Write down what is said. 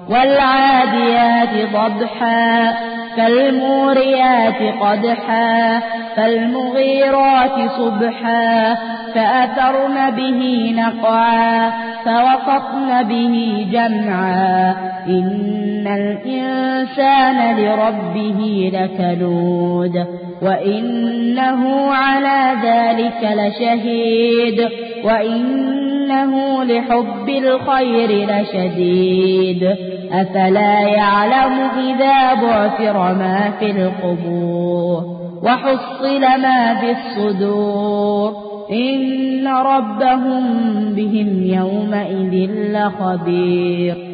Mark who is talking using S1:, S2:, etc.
S1: والعاديات ضبحا فالموريات قدحا فالمغيرات صبحا فأثرن به نقعا فوسطن به جمعا إن الإنسان لربه لكنود وإنه على ذلك لشهيد وإنه لحب الخير لشديد أفلا يعلم إذا بعثر ما في القبور وحصل ما في الصدور إن ربهم بهم يومئذ لخبير